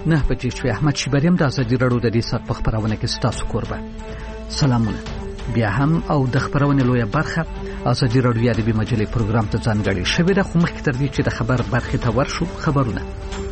9 بجې شوې. احمد شیبریم د ازادي راډیو د دې سات په خبرونه کې ستاسو کوربه. سلامونه. بیا هم او د خبرونه لویه برخه ازادي راډیو د مجلې پروګرام ته ځانګړې شوې ده. خو مخکې تر دې چې د خبر برخه ته ورشو، خبرونه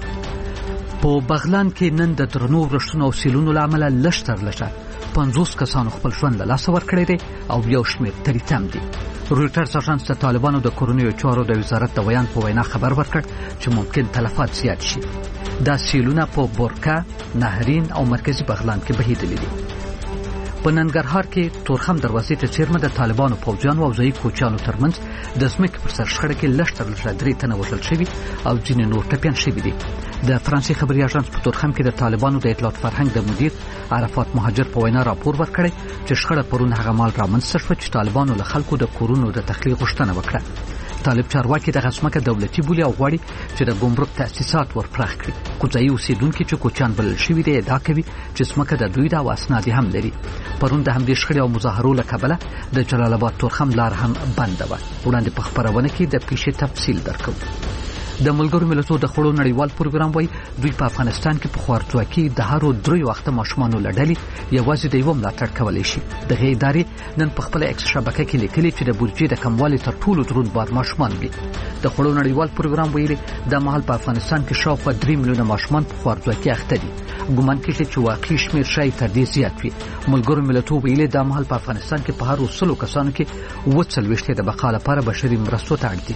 په بغلان کې نن د درنو ورښتونو او سیلونو لامل لشتر 50 کسانو خپل ژوند له لاسه ورکړی دی او یو شمېر تریتم دي. رویټرز اژانس د طالبانو د کورنیو چارو د وزارت د بیان په وینا خبر ورکړ چې ممکن تلفات زیات شي. دا سیلونه په بورکا، نهرین او مرکزی بغلان کې بهیدلي دي. په ننګرهار کې تورخم دروازې ته څیرمه د طالبانو پوځیانو او ځایي کوچیانو ترمنځ د ځمکې پر سر شخړه کې لشتر 3 تنه وژل شوي او ځینې نور ټپیان شوي دي. د فرانسې خبري اژانس په تورخم کې د طالبانو د اطلاعات فرهنګ د مدیر عرفات مهاجر په وینا راپور ورکړی چې شخړه پرون هغه مال رامنځته شوه چې طالبانو له خلکو د کورونو د تخلیق غوښتنه وکړه. طالب چارواکي دغه ځمکه دولتي بولي او غواړي چې د ګمرک تأسیسات ورپراخ کړي. خو ځایي اوسېدونکي چې کوچیان بلل شوي دي ادعا کوي چې ځمکه د دوی ده او اسناد هم لري. پرون د همدې شخړې او مظاهرو له کبله د جلال آباد تورخم لار هم بنده وه. وړاندې په خبرونه کې د پیښې تفصیل درکوو. د ملګرو ملتونو د خوړو نړیوال پروګرام وایي دوی په افغانستان کې په خوارځواکۍ د هرو 3 وخته ماشومانو لړلې یوازې د یو ملاتړ کولی شي. دغه ادارې نن په خپل ایکس شبکه کې لیکلي چې د بودیجې د کموالي تر ټولو دروند بار ماشومان دي. د خوړو نړیوال پروګرام ویلي د مهال په افغانستان کې شاوخوا 3 میلیونه ماشومان په خوارځواکۍ اخته دي. ګومان کېږي چې واقعي شمېر شاید تر دې زیات وي. ملګرو ملتونو ویلي د مهال په افغانستان کې په هر 100 کسانو کې 40 د بقا لپاره بشري مرستو ته اړ دي.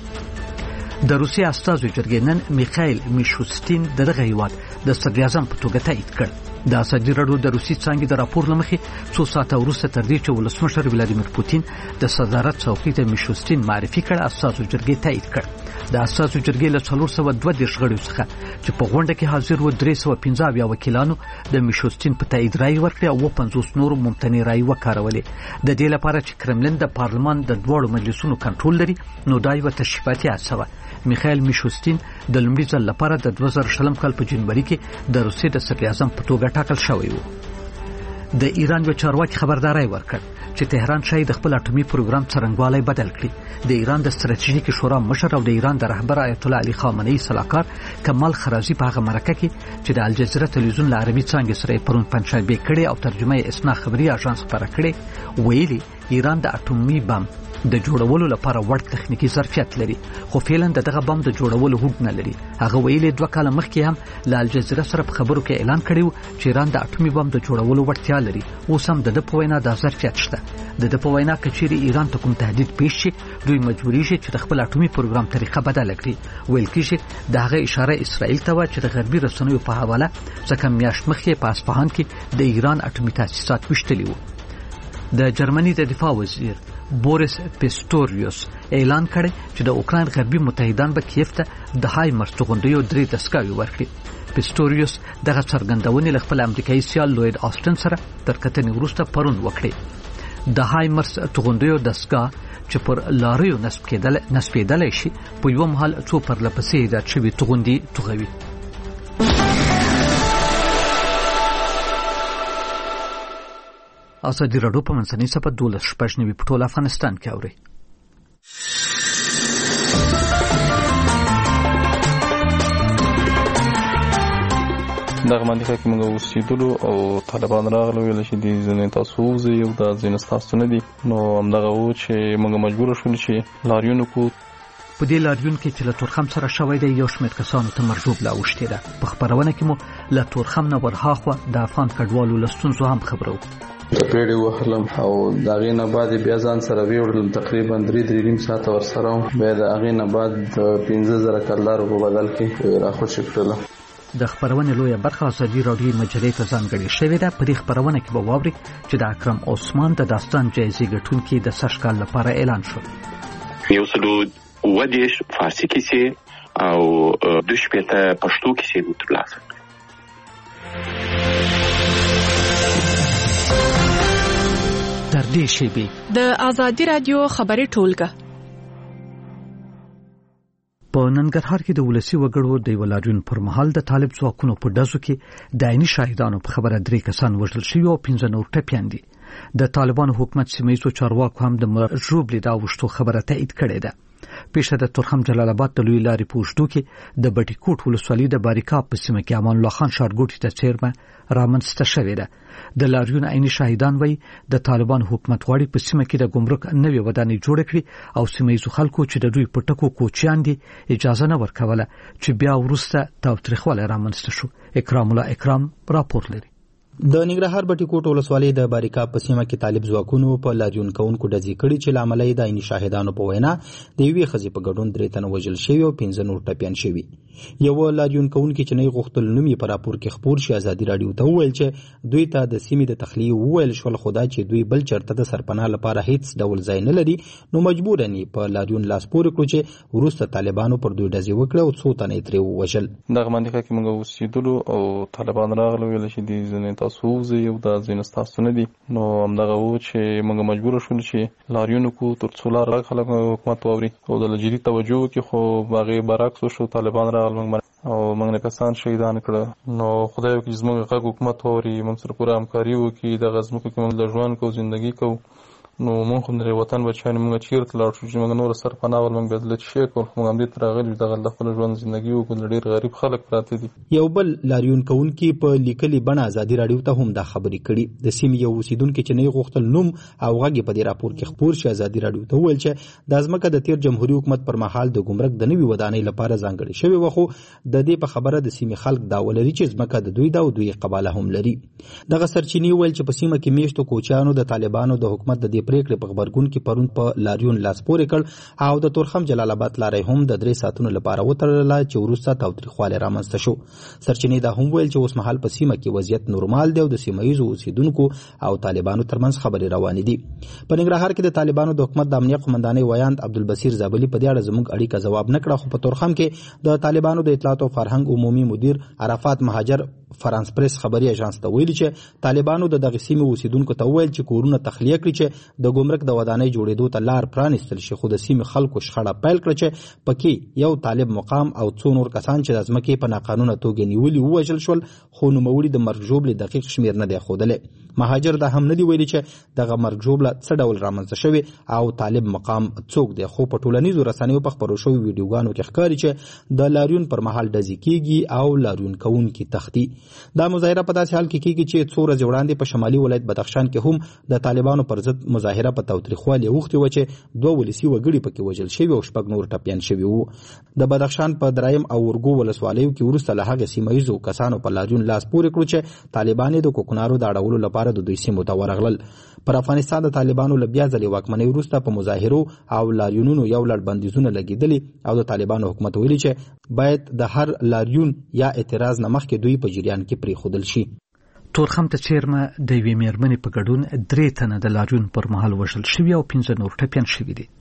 د روسیې استازو جرګې نن میخایل میشوستین دغه هیواد د صدراعظم په توګه تایید کړ. د ازادي راډیو د روسي څانګې د راپور له مخې 2 ساعته وروسته تر دې چې ولسمشر ولادیمیر پوتین د صدارت څوکۍ ته میشوستین معرفي کړ، استازو جرګې تایید کړ. د استازو جرګې له 432 غړیو څخه چې په غونډه کې حاضر و 315 وکیلانو د میشوستین په تایید رائے ورکړه او 50 نور ممتنع رائے وکارولې. د دې لپاره چې کرملین د پارلمان د دوړو مجلسونو کنټرول لري نو دا یو تشریفاتي هڅه وه. میخایل میشوستین د لومړي ځل لپاره د 2000 کال په جنوري کې د روسیې د صدراعظم په توګه ټاکل شوی و. د ایران یو چارواکي خبرداری ورکړ چې تهران شاید خپل اټومي پروګرام څرنګوالی بدل کړي. د ایران د ستراتیژیکي شورا مشر او د ایران د رهبر آیت الله علي خامنه‌ای صلاحکار کمال خرازي په هغه مرکه کې چې د الجزیره تلویزیون له عربي څانګې سره پرون پنځشنبه کړي او ترجمه یې اسنا خبري اژانس خبره کړي، ویلي ایران د اټومي بم د جوړولو لپاره وړ تخنیکی ظرفیت لري، خو فعلا دغه بم د جوړولو هوډ نه لري. هغه ویلي 2 کال مخکې هم له الجزیره سره په خبرو کې اعلان کړی و چې ایران د اټومي بم د جوړولو وړتیا لري. اوس هم د په وینا د ظرفیت شته. د په وینا کچېرې ایران ته کوم تهدید پیښ شي دوی مجبوري شي چې د خپل اټومي پروګرام طریقه بدله کړي. ویل کېږي د هغه اشاره اسرائیل ته و چې د غربي رسنیو په حواله ځکه میاشت مخکې په اصفهان کې د ایران اټومي تاسیسات وشتلي وو. د جرمني د دفاع وزیر بوریس پیستوریوس اعلان کړی چې د اوکراین غربي متحدان به کیف ته د هایمرس توغندیو 3 دستګاوې ورکړي. پیستوریوس دغه څرګندونې له خپل امریکایي سیال لوید آسټن سره تر کتنې وروسته پرون وکړي. د هایمرس توغندیو دستګاه چې پر لاریو نسبېدلی شي په یو مهال څو پرلپسې ایجاد شوي توغندي توغوي. ازادي راډیو په منځنۍ صفحه 12 په ټول افغانستان کې اوري. دغه منطقه کې موږ اوسېدلو او طالبان راغلو ویل چې دې ځینې تاسو وځئ او دا ځینې ستاسو نه دي. نو همدغه و چې موږ مجبور شولو چې لاریون وکړو. په دې لاریون کې چې له تورخم سره شوی دی یو شمېر کسانو ته مرجوب اوښتې ده. په خبرونه کې مو له تورخم نه ورهاخوا د افغان کډوالو له ستونزو هم خبرو. پیړې وهلم او د هغې نه بعد بیا ځان سره ویوړلم تقریبا 3.5 ساعته ورسره وم. بیا د هغې نه بعد 15,000 کلدارو په بدل کې راخوشي کړله. د خبرونه لویه برخه ازادي راډیو مجلې ته ځانګړې شوې ده. په دې خبرونه کې به واورئ چې د اکرم عثمان د داستان جایزې ګټونکي د سږ کال لپاره اعلان شو. 110 فارسی کیسې او 2 پښتو کیسې ترلاسه کړې. تر دې شیبې د ازادي راډیو خبري ټولګه په ننګرهار کې د ولسی وګړو د ولاجون پر مهال د طالب ځواکونو په دزو کې د عیني شاهدانو په خبره 3 کسان وژل شوي او 15 نور ټپیان دي. د طالبانو حکومت سیمه ییزو چارواکو هم د مرجوب لیدا وشتو خبره تایید کړې ده. پیښه د تورخم جلال آباد د لوی لارې په اوږدو کې د بټي کوټ ولسوالۍ د باریکاب په سیمه کې امان الله خان ښارګوټي ته څیرمه رامنځته شوې ده. د لاریون عیني شاهدان وایي د طالبان حکومت غواړي په سیمه کې د ګمرک نوې ودانۍ جوړه کړي او سیمه ییزو خلکو چې د دوی په ټکو کوچیان دي اجازه نه ورکوله چې بیا وروسته تاوتریخوالی رامنځته شو. اکرام الله اکرام راپور لري. د ننګرهار بټي کوټ ولسوالۍ د باریکاب په سیمه کې طالب ځواکونو په لاریون کوونکو ډزې کړي چې لامل یې د عیني شاهدانو په وینا د یوې ښځې په ګډون 3 تنه وژل شوي او 15 نور ټپیان شوي. یو لاریون کوونکي چې نه غوښتل نوم یې په راپور کې خپور شي ازادي راډیو ته وویل چې دوی ته د سیمې د تخلیه وویل شول خو دا چې دوی بل چرته د سرپناه لپاره هیڅ ډول ځای نه لري نو مجبور نه په لاریون لاس پورې کړو چې وروسته طالبانو پر دوی ډزې وکړه او څو تنه یې ترې ووژل. دغه منطقه کې موږ اوسېدلو او طالبان راغلي ویل چې د ځینې تاسو وځي دا ځینې ستاسو نه دي نو همدغه و چې موږ مجبور شول چې لاریون کو تر څو لار خلک حکومت واوري او د جدي توجه وکړي خو باغې برعکس شو طالبان راغلل او موږ نه کسان شهیدان کړه. نو خدای وکړي زموږ غږ حکومت واوري موږ سره پوره همکاري وکړي د غزمکو کې موږ د ژوند کو ژوندۍ کو نو موږ هم د وطن بچیان موږ چیرته لاړ شو چې موږ نور سرپناه ول موږ بدل شي کول موږ هم دې تر غلي د خپل ژوند ژوندۍ وکړو ډېر غریب خلک پراته دي. یو بل لاریون کوونکی په لیکلي بڼه ازادي راډیو ته هم دا خبرې کړي. د سیمې یو اوسیدونکو چې نه غوښتل نوم او غږ په دې راپور کې خپور شي ازادي راډیو ته ویل چې د ځمکه د تیر جمهوریت حکومت پر مهال د ګمرک د نوي ودانۍ لپاره ځانګړي شوی وخو د دې په خبره د سیمې خلک دا ولري چې ځمکه د دوی دا او دوی قباله هم لري. دغه سرچینې ویل چې په سیمه کې میشتو کوچیانو د طالبانو د حکومت د دې پریکړې په خبرګون کې پرون په لاریون لاس پورې کړ او د تورخم جلال آباد لارې هم د 3 ساعتونو لپاره وتړله چې وروسته تاوتریخوالی رامنځته شو. سرچینې دا هم ویل چې اوس مهال په سیمه کې وضعیت نورمال دی او د سیمه ییزو اوسیدونکو او طالبانو ترمنځ خبرې روانې دي. په ننګرهار کې د طالبانو د حکومت د امنیت قومندانۍ ویاند عبدالبصیر زابلي په دې اړه زموږ اړیکه ځواب نه کړه خو په تورخم کې د طالبانو د اطلاعات او فرهنګ عمومي مدیر عرفات مهاجر فرانس پریس خبري اژانس ته ویلي چې طالبانو د دغه سیمې اوسیدونکو ته ویل چې کورونه تخلیه کړي چې د ګمرک د ودانۍ جوړېدو ته لار پرانیستل شي خو د سیمې خلکو شخړه پیل کړه چې پکې یو طالب مقام او څو نور کسان چې د ځمکې په ناقانونه توګه نیولي ووژل شول خو نوموړي د مرګ ژوبلې دقیق شمیر نه دی ښودلی. مهاجر دا هم نه دی ویلي چې دغه مرګ ژوبله څه ډول رامنځته شوې او طالب مقام څوک دی خو په ټولنیزو رسنیو په خپرو شویو ویډیوګانو کې ښکاري چې د لاریون پر مهال ډزې کیږي او لاریون کوونکي تښتي. دا مظاهره په داسې حال کې کیږي چې څو ورځې وړاندې په شمالي ولایت بدخشان کې هم د طالبانو پر ضد مظاهره په تاوتریخوالي اوښتې وه چې 2 ولسي وګړي پکې وژل شوي او 6 نور ټپیان شوي وو. د بدخشان په درایم او ورګو ولسوالیو کې وروسته له هغې سیمه ییزو کسانو په لاریون لاس پورې کړو چې طالبان د کوکنارو د اړولو لپاره د دوی سیمو ته ورغلل. پر افغانستان د طالبانو له بیا ځلې واکمنۍ وروسته په مظاهرو او لاریونونو یو لړ بندیزونه لګېدلي او د طالبانو حکومت ویلي چې باید د هر لاریون یا اعتراض نه مخکې دوی په جریان کې پرېښودل شي. تورخم ته چیرمه د یوې میرمنې په ګډون 3 تنه د لاریون پر مهال وژل شوي او 15 نور ټپیان شوي دي.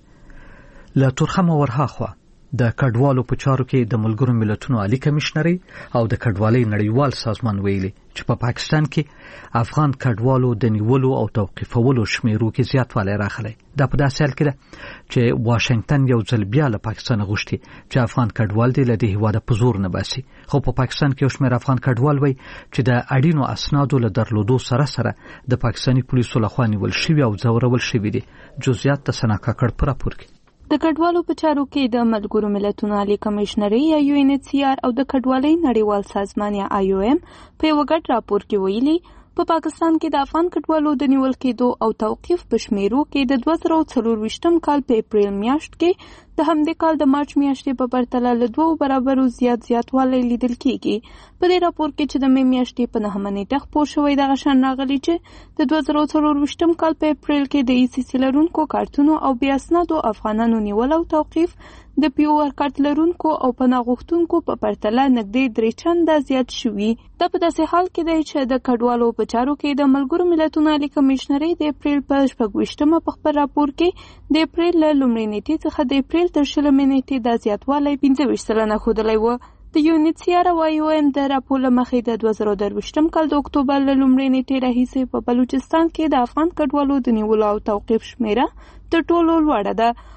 له تورخم ورهاخوا د کډوالو په چارو کې د ملګرو ملتونو عالی کمشنري او د کډوالۍ نړیوال سازمان ویلي چې په پاکستان کې افغان کډوالو د نیولو او توقیفولو شمیرو کې زیاتوالی راغلی. دا په داسې حال کې ده چې واشنگټن یو ځل بیا له پاکستان غوښتي چې افغان کډوال دې له دې هېواده په زور نه باسي خو په پاکستان کې یو شمېر افغان کډوال وایي چې د اړینو اسنادو له درلودو سره سره د پاکستاني پولیسو لخوا نیول شوي او ځورول شوي دي. جزئیات د ثنا کاکړ په راپور کې. د کډوالو په چارو کې د ملګرو ملتونو عالی کمشنري یا UNHCR او د کډوالۍ نړیوال سازمان یا IOM په یو ګډ راپور کې ویلي په پاکستان کې د افغان کډوالو د نیول کېدو او توقیف په شمیرو کې د 2024 کال په اپریل میاشت کې د همدې کال د مارچ میاشتې په پرتله له 2 برابرو زیاتوالی لیدل کېږي. په دې راپور کې چې د مې میاشتې په 9 نیټه خپور شوی دغه شان راغلی چې د 2024 کال په اپریل کې د ECC لرونکو کارتونو او بې اسنادو افغانانو نیول او توقیف د پیور کارت لرونکو او پناه غوښتونکو په پرتله نږدې 3 چنده زیات شوي. دا په داسې حال کې دی چې د کډوالو په چارو کې د ملګرو ملتونو عالی کمشنري د اپریل په 26 په خپل راپور کې د اپریل له لومړۍ نیټې څخه د اپریل تر 20 نیټې د زیاتوالی 25% ښودلی و. د UNHCR او IOM د راپور له مخې د 2023 کال د اکتوبر له لومړۍ نیټې راهیسې په بلوچستان کې د افغان کډوالو د نیولو او توقیف شمیره تر ټولو لوړه ده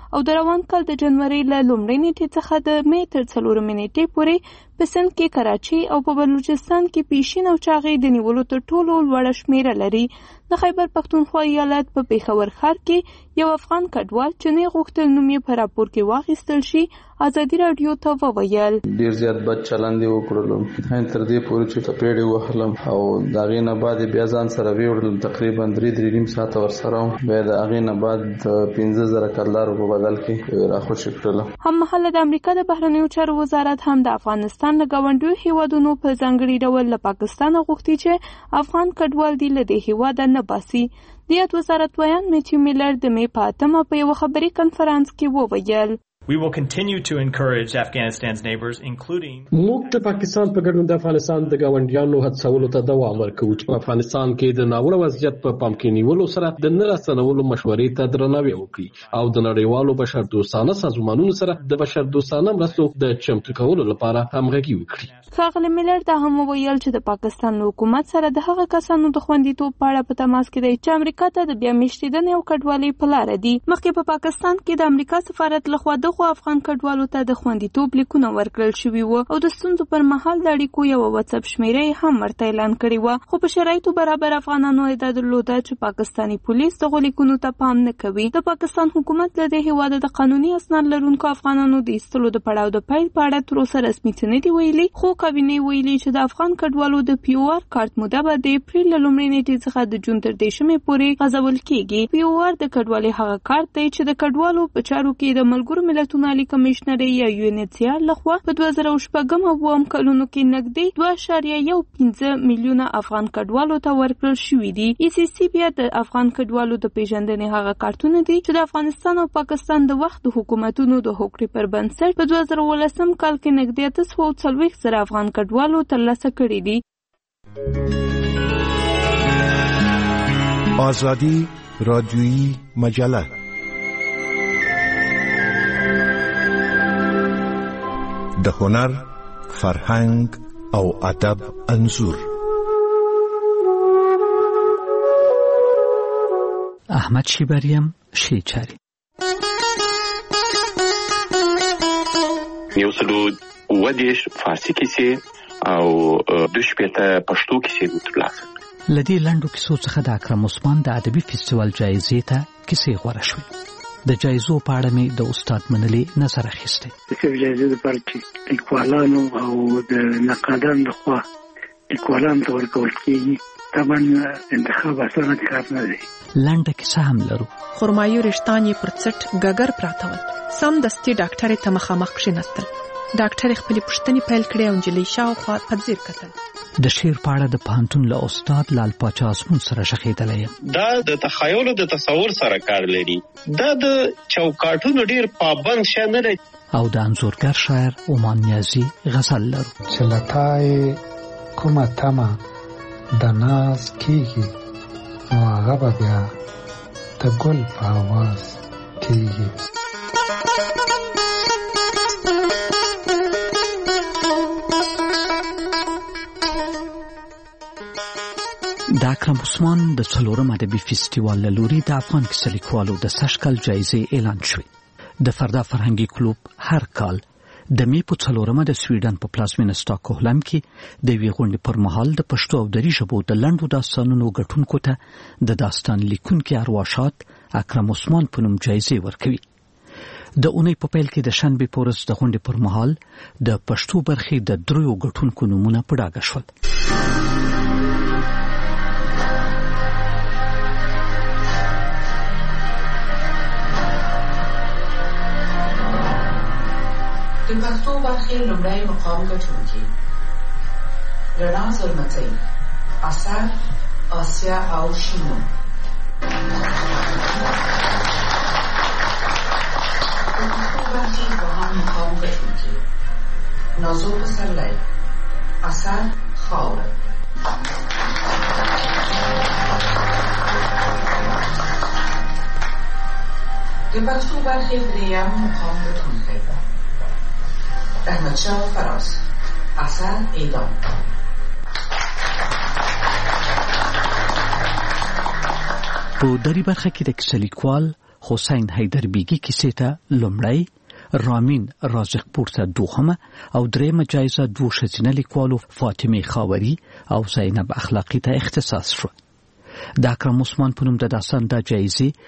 او د روان کال د جنوري له لومړۍ نیټې څخه د مې تر 4 نیټې پورې په سند کې کراچي او په بلوچستان کې پیشین او چاغې د نیولو تر ټولو لوړه شمیره لري. د خیبر پښتونخوا ایالت په پیښور ښار کې یو افغان کډوال چې نه غوښتل نوم یې په راپور کې واخیستل شي ازادي راډیو ته وویل ډیر زیات بد چلند وکړلو تر دې پورې چې ټپېړې وهلم او د هغې نه بعد بیا ځان سره ویوړلم تقریبا 3.5 ساعته ورسره بیا د هغې نه بعد 15,000 کلدارو په بدل کې راخوشي کړله. هم مهاله د امریکا د بهرنیو چارو وزارت هم د افغانستان له ګاونډیو هیوادونو په ځانګړي ډول له پاکستان غوښتي چې افغان کډوال دی له دې هیواده نه باسي. د یاد وزارت ویان میتیو میلر د مې په 8 په یو خبري کنفرانس کې وویل We will continue to encourage Afghanistan's neighbors, including موږ د پاکستان په ګډون د افغانستان د ګاونډیانو هڅولو ته دوام ورکوو چې په افغانستان کې د ناوړه وضعیت په پام کې نیولو سره د نه راستنولو مشورې ته درناوی وکړي او د نړیوالو بشردوستانه سازمانونو سره د بشردوستانه مرستو د چمتو کولو لپاره همغږي وکړي. ښاغلی میلر دا هم وویل چې د پاکستان حکومت سره د هغه کسانو د خوندیتوب په اړه په تماس کې دی چې امریکا ته د بیا میشتېدنې او کډوالۍ په لاره دي. مخکې په پاکستان کې د امریکا سفارت لخوا د افغان کډوالو ته د خوندیتوب لیکونه ورکړل شوي وو او د ستونزو پر مهال د اړیکو یو واتساپ شمیره هم ورته اعلان کړې وه، خو په شرایطو برابر افغانانو ادعا درلوده چې پاکستاني پولیس دغو لیکونو ته پام نه کوي. د پاکستان حکومت له دې هیواده د قانوني اسناد لرونکو افغانانو د ایستلو د پړاو د پیل په اړه تر اوسه رسمي څه نه دي ویلي، خو کابینې ویلي چې د افغان کډوالو د POR کارت موده به د اپریل له لومړۍ نیټې څخه د جون تر 10 پورې غځول کیږي. POR د کډوالۍ هغه کارت دی چې د کډوالو په چارو کې د ملګرو ملتونو عالی کمشنري یا UNHCR لخوا په 2014 او 2020 کلونو کې نږدې 2.15 میلیونه افغان کډوالو ته ورکړل شوي دي. ECC بیا د افغان کډوالو د پیژندنې هغه کارتونه دي چې د افغانستان او پاکستان د وخت د حکومتونو د هوکړې پر بنسټ په 2018 کال کې نږدې 840 افغان کډوالو ترلاسه کړي دي. آزادی رادیویی مجله د هنر، فرهنګ او ادب انځور. احمد شیبریم شیچاری 130 فارسی کیسې او 2 پښتو کیسې وترلاسه. لدی لنډو کیسو څخه د اکرم عثمان د ادبي فستیوال جایزې ته کیسې غوړه شوې. د جایزو په اړه مې د استاد منلي نظر اخیستی. د جایزې لپاره چې لیکوالانو او د نقادانو لخوا لیکوالانو ته ورکول کېږي طبعا انتخاب اسانه کار نه دی. لنډه کیسه هم لرو. خرمایو رشتان یې پر څټ ګګر پراته ول. سم دستي ډاکټرې ته مخامخ کښېناستل. ډاکټر خپل پوښتنې پیل کړې او نجلۍ شاوخوا په ځیر کتل. د شعر په اړه د پوهنتون له استاد لال پاچا اسمون سره شخېدلی یم. دا د تخیل او د تصور سره کار لري. دا د چوکاټونو ډیر پابند شی نه دی. او د انځورګر شاعر عمان نیازي غزل لرو. چې لتای کومه تمه د ناز کېږي نو هغه به بیا د ګل په آواز کېږي. د اکرم عثمان د 4 ادبي فستیوال له لوري د افغان کیسه لیکوالو د سشکل جایزې اعلان شوې. د فردا فرهنګي کلوب هر کال د می په 4 د سویډن په پلازمینه سټاکهولم کې د وی غونډې پر مهال د پښتو او دری ژبو د لنډو داستانونو غټونکو ته د داستان لیکونکو ارواښاد اکرم عثمان په نوم جایزې ورکوي. د اونۍ په پیل کې د شنبې په ورځ د غونډې پر مهال د پښتو برخې د 3 غټونکو نومونه په ډاګه شول. د پښتو برخې لومړی مقام ګټونکي رڼا ظلمتۍ، اثر آسیا او شینو. د پښتو برخې دوهم مقام ګټونکي نازو پسرلی، اثر خاوره. د پښتو برخې دریم مقام ګټونکی احمدشاه فراز، اثر اعدام. په دری برخه کې د کیسه لیکوال حسین حیدربیګي کیسې ته لومړی، رامین رازقپور ته دوهمه او دریمه جایزه دوه ښځینه لیکوالو فاطمه خاوري او زینب اخلاقی ته اختصاص شو. د اکرم عثمان په نوم د داستان د جایزې